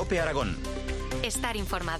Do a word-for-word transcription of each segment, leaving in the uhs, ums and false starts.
COPE Aragón. Estar informado.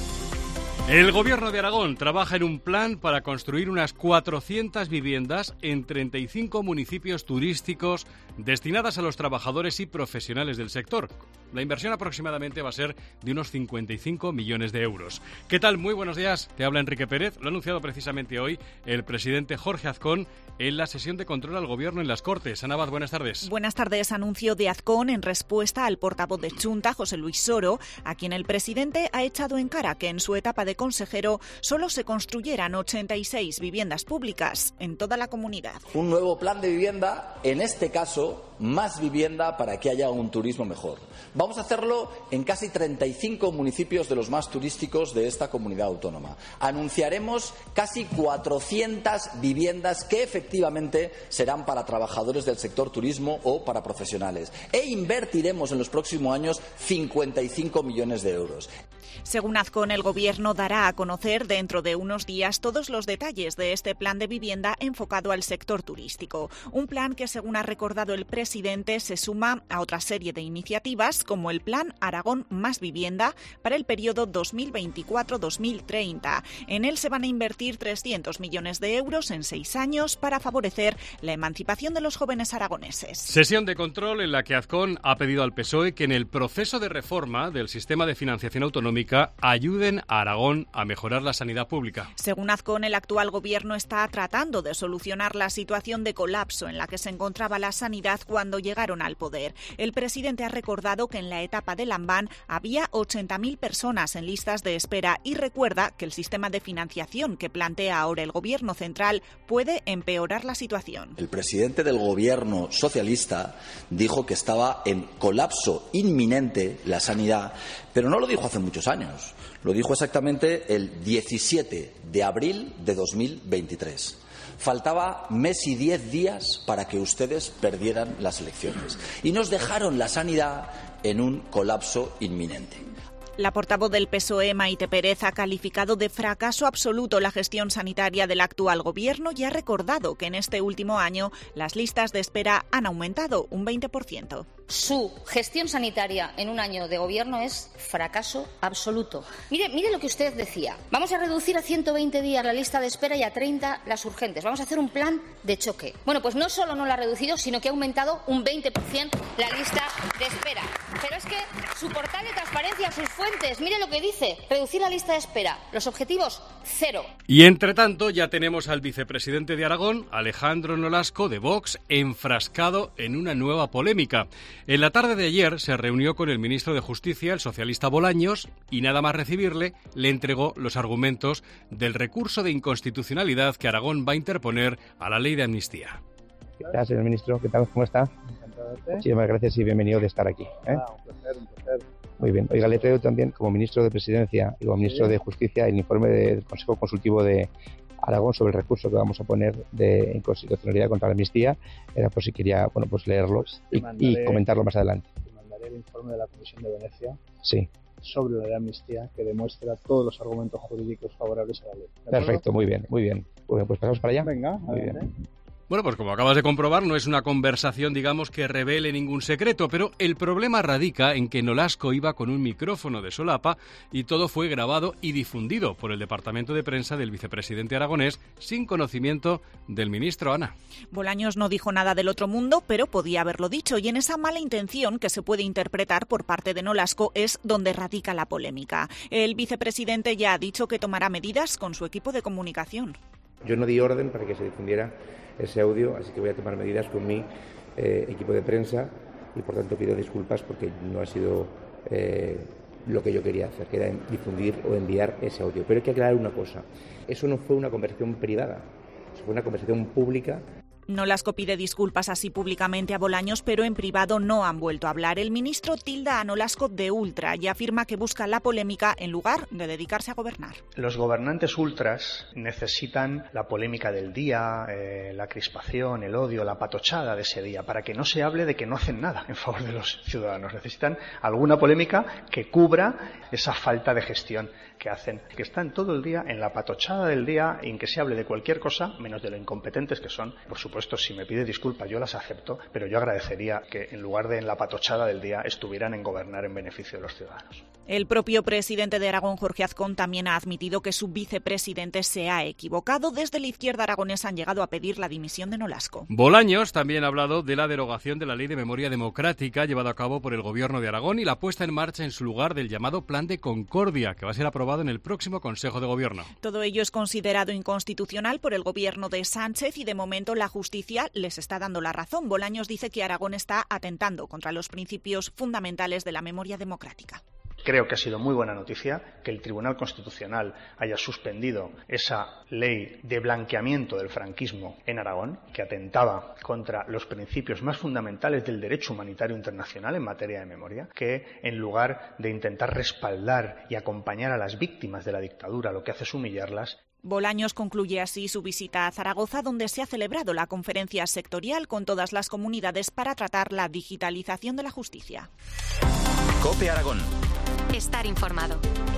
El Gobierno de Aragón trabaja en un plan para construir unas cuatrocientas viviendas en treinta y cinco municipios turísticos destinadas a los trabajadores y profesionales del sector. La inversión aproximadamente va a ser de unos cincuenta y cinco millones de euros. ¿Qué tal? Muy buenos días. Te habla Enrique Pérez. Lo ha anunciado precisamente hoy el presidente Jorge Azcón en la sesión de control al Gobierno en las Cortes. Ana Abad, buenas tardes. Buenas tardes. Anuncio de Azcón en respuesta al portavoz de Chunta, José Luis Soro, a quien el presidente ha echado en cara que en su etapa de consejero solo se construyeran ochenta y seis viviendas públicas en toda la comunidad. Un nuevo plan de vivienda, en este caso, más vivienda para que haya un turismo mejor. Vamos a hacerlo en casi treinta y cinco municipios de los más turísticos de esta comunidad autónoma. Anunciaremos casi cuatrocientas viviendas que efectivamente serán para trabajadores del sector turismo o para profesionales. E invertiremos en los próximos años cincuenta y cinco millones de euros. Según Azcón, el Gobierno dará a conocer dentro de unos días todos los detalles de este plan de vivienda enfocado al sector turístico. Un plan que, según ha recordado el presidente, se suma a otra serie de iniciativas como el Plan Aragón Más Vivienda para el periodo dos mil veinticuatro a dos mil treinta. En él se van a invertir trescientos millones de euros en seis años para favorecer la emancipación de los jóvenes aragoneses. Sesión de control en la que Azcón ha pedido al P S O E que en el proceso de reforma del sistema de financiación autonómica ayuden a Aragón a mejorar la sanidad pública. Según Azcón, el actual Gobierno está tratando de solucionar la situación de colapso en la que se encontraba la sanidad cuando llegaron al poder. El presidente ha recordado que en la etapa de Lambán había ochenta mil personas en listas de espera y recuerda que el sistema de financiación que plantea ahora el Gobierno central puede empeorar la situación. El presidente del Gobierno socialista dijo que estaba en colapso inminente la sanidad, pero no lo dijo hace muchos años. Lo dijo exactamente el diecisiete de abril de dos mil veintitrés. Faltaba mes y diez días para que ustedes perdieran las elecciones y nos dejaron la sanidad en un colapso inminente. La portavoz del P S O E, Maite Pérez, ha calificado de fracaso absoluto la gestión sanitaria del actual Gobierno y ha recordado que en este último año las listas de espera han aumentado un veinte por ciento. Su gestión sanitaria en un año de Gobierno es fracaso absoluto. Mire, mire lo que usted decía. Vamos a reducir a ciento veinte días la lista de espera y a treinta las urgentes. Vamos a hacer un plan de choque. Bueno, pues no solo no la ha reducido, sino que ha aumentado un veinte por ciento la lista de espera. Pero es que su portal de transparencia, sus fuentes, mire lo que dice. Reducir la lista de espera. Los objetivos, cero. Y entre tanto ya tenemos al vicepresidente de Aragón, Alejandro Nolasco, de Vox, enfrascado en una nueva polémica. En la tarde de ayer se reunió con el ministro de Justicia, el socialista Bolaños, y nada más recibirle, le entregó los argumentos del recurso de inconstitucionalidad que Aragón va a interponer a la ley de amnistía. ¿Qué tal, señor ministro? ¿Qué tal? ¿Cómo está? Muchísimas gracias y bienvenido de estar aquí. ¿eh? Ah, un placer, un placer. Muy bien. Oiga, le traigo también, como ministro de Presidencia y como ministro de Justicia, el informe del Consejo Consultivo de Aragón sobre el recurso que vamos a poner de inconstitucionalidad contra la amnistía. Era por si quería, bueno, pues leerlo y, mandaré, y comentarlo más adelante. Te mandaré el informe de la Comisión de Venecia sí. sobre la ley de amnistía que demuestra todos los argumentos jurídicos favorables a la ley. Perfecto, muy bien, muy bien. Bueno, pues pasamos para allá. Venga, muy bien. ver. Bueno, pues como acabas de comprobar, no es una conversación, digamos, que revele ningún secreto, pero el problema radica en que Nolasco iba con un micrófono de solapa y todo fue grabado y difundido por el departamento de prensa del vicepresidente aragonés sin conocimiento del ministro. Ana. Bolaños no dijo nada del otro mundo, pero podía haberlo dicho, y en esa mala intención que se puede interpretar por parte de Nolasco es donde radica la polémica. El vicepresidente ya ha dicho que tomará medidas con su equipo de comunicación. Yo no di orden para que se difundiera ese audio, así que voy a tomar medidas con mi eh, equipo de prensa y por tanto pido disculpas porque no ha sido eh, lo que yo quería hacer, que era difundir o enviar ese audio. Pero hay que aclarar una cosa, eso no fue una conversación privada, eso fue una conversación pública. Nolasco pide disculpas así públicamente a Bolaños, pero en privado no han vuelto a hablar. El ministro tilda a Nolasco de ultra y afirma que busca la polémica en lugar de dedicarse a gobernar. Los gobernantes ultras necesitan la polémica del día, eh, la crispación, el odio, la patochada de ese día, para que no se hable de que no hacen nada en favor de los ciudadanos. Necesitan alguna polémica que cubra esa falta de gestión que hacen, que están todo el día en la patochada del día, en que se hable de cualquier cosa, menos de lo incompetentes que son, por supuesto. supuesto, si me pide disculpas yo las acepto, pero yo agradecería que en lugar de en la patochada del día estuvieran en gobernar en beneficio de los ciudadanos. El propio presidente de Aragón, Jorge Azcón, también ha admitido que su vicepresidente se ha equivocado. Desde la izquierda aragonesa han llegado a pedir la dimisión de Nolasco. Bolaños también ha hablado de la derogación de la Ley de Memoria Democrática llevada a cabo por el Gobierno de Aragón y la puesta en marcha en su lugar del llamado Plan de Concordia, que va a ser aprobado en el próximo Consejo de Gobierno. Todo ello es considerado inconstitucional por el Gobierno de Sánchez y de momento la justicia les está dando la razón. Bolaños dice que Aragón está atentando contra los principios fundamentales de la memoria democrática. Creo que ha sido muy buena noticia que el Tribunal Constitucional haya suspendido esa ley de blanqueamiento del franquismo en Aragón, que atentaba contra los principios más fundamentales del derecho humanitario internacional en materia de memoria, que en lugar de intentar respaldar y acompañar a las víctimas de la dictadura, lo que hace es humillarlas. Bolaños concluye así su visita a Zaragoza, donde se ha celebrado la conferencia sectorial con todas las comunidades para tratar la digitalización de la justicia. COPE Aragón. Estar informado.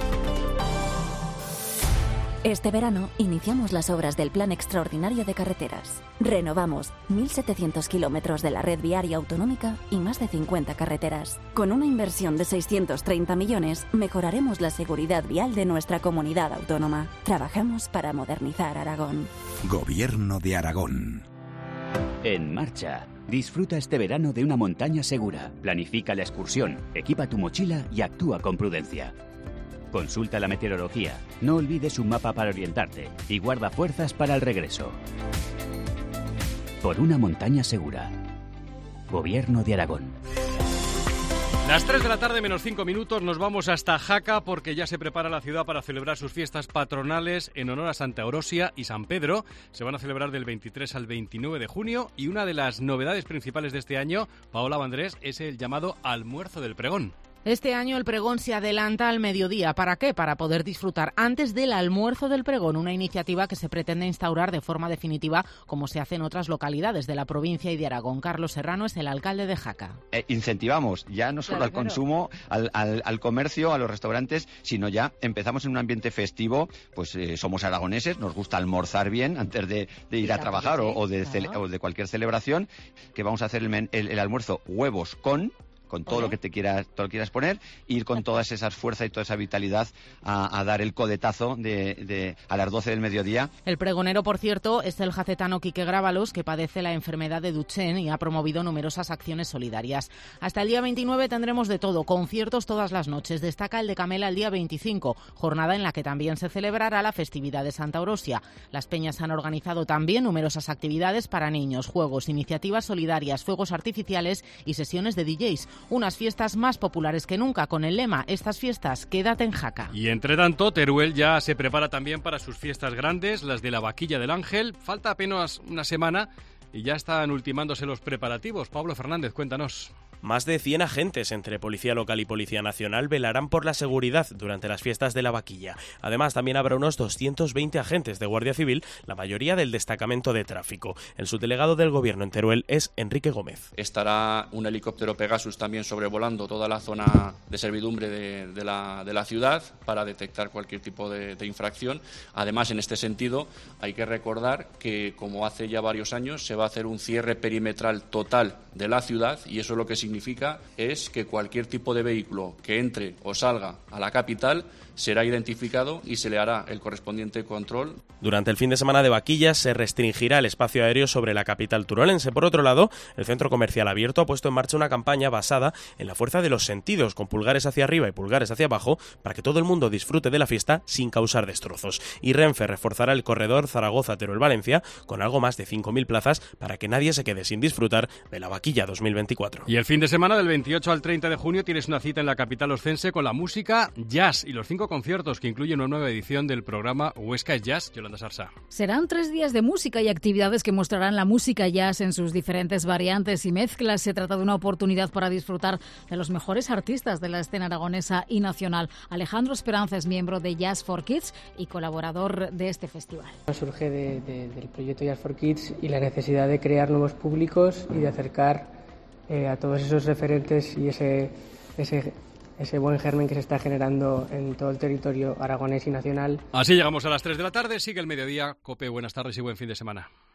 Este verano iniciamos las obras del Plan Extraordinario de Carreteras. Renovamos mil setecientos kilómetros de la red viaria autonómica y más de cincuenta carreteras. Con una inversión de seiscientos treinta millones, mejoraremos la seguridad vial de nuestra comunidad autónoma. Trabajamos para modernizar Aragón. Gobierno de Aragón. En marcha. Disfruta este verano de una montaña segura. Planifica la excursión, equipa tu mochila y actúa con prudencia. Consulta la meteorología, no olvides un mapa para orientarte y guarda fuerzas para el regreso. Por una montaña segura. Gobierno de Aragón. Las tres de la tarde menos cinco minutos nos vamos hasta Jaca porque ya se prepara la ciudad para celebrar sus fiestas patronales en honor a Santa Orosia y San Pedro. Se van a celebrar del veintitrés al veintinueve de junio y una de las novedades principales de este año, Paola Vandrés, es el llamado Almuerzo del Pregón. Este año el pregón se adelanta al mediodía. ¿Para qué? Para poder disfrutar antes del almuerzo del pregón, una iniciativa que se pretende instaurar de forma definitiva como se hace en otras localidades de la provincia y de Aragón. Carlos Serrano es el alcalde de Jaca. Eh, incentivamos ya no solo claro, al claro. consumo, al, al, al comercio, a los restaurantes, sino ya empezamos en un ambiente festivo. Pues eh, somos aragoneses, nos gusta almorzar bien antes de, de ir a trabajar o, o, de cele- o de cualquier celebración, que vamos a hacer el, men- el, el almuerzo huevos con... con todo lo que te quieras, todo lo que quieras poner, ir con todas esas fuerzas y toda esa vitalidad a, a dar el codetazo de, de, a las doce del mediodía. El pregonero, por cierto, es el jacetano Quique Grábalos, que padece la enfermedad de Duchenne y ha promovido numerosas acciones solidarias. Hasta el día veintinueve tendremos de todo, conciertos todas las noches. Destaca el de Camela el día veinticinco, jornada en la que también se celebrará la festividad de Santa Orosia. Las peñas han organizado también numerosas actividades para niños, juegos, iniciativas solidarias, fuegos artificiales y sesiones de D Js. Unas fiestas más populares que nunca, con el lema «Estas fiestas, quédate en Jaca». Y entre tanto, Teruel ya se prepara también para sus fiestas grandes, las de la Vaquilla del Ángel. Falta apenas una semana y ya están ultimándose los preparativos. Pablo Fernández, cuéntanos. Más de cien agentes entre Policía Local y Policía Nacional velarán por la seguridad durante las fiestas de la Vaquilla. Además, también habrá unos doscientos veinte agentes de Guardia Civil, la mayoría del destacamento de tráfico. El subdelegado del Gobierno en Teruel es Enrique Gómez. Estará un helicóptero Pegasus también sobrevolando toda la zona de servidumbre de, de, la, de la ciudad para detectar cualquier tipo de, de infracción. Además, en este sentido, hay que recordar que, como hace ya varios años, se va a hacer un cierre perimetral total de la ciudad y eso lo que significa significa es que cualquier tipo de vehículo que entre o salga a la capital será identificado y se le hará el correspondiente control. Durante el fin de semana de Vaquillas se restringirá el espacio aéreo sobre la capital turolense. Por otro lado, el Centro Comercial Abierto ha puesto en marcha una campaña basada en la fuerza de los sentidos, con pulgares hacia arriba y pulgares hacia abajo, para que todo el mundo disfrute de la fiesta sin causar destrozos. Y Renfe reforzará el corredor Zaragoza-Teruel-Valencia con algo más de cinco mil plazas para que nadie se quede sin disfrutar de la Vaquilla dos mil veinticuatro. Y el fin de semana del veintiocho al treinta de junio tienes una cita en la capital oscense con la música jazz y los cinco conciertos que incluyen una nueva edición del programa Huesca Jazz. Yolanda Sarsa. Serán tres días de música y actividades que mostrarán la música jazz en sus diferentes variantes y mezclas. Se trata de una oportunidad para disfrutar de los mejores artistas de la escena aragonesa y nacional. Alejandro Esperanza es miembro de Jazz for Kids y colaborador de este festival. Surge de, de, del proyecto Jazz for Kids y la necesidad de crear nuevos públicos y de acercar eh, a todos esos referentes y ese, ese ese buen germen que se está generando en todo el territorio aragonés y nacional. Así llegamos a las tres de la tarde, sigue el mediodía. COPE, buenas tardes y buen fin de semana.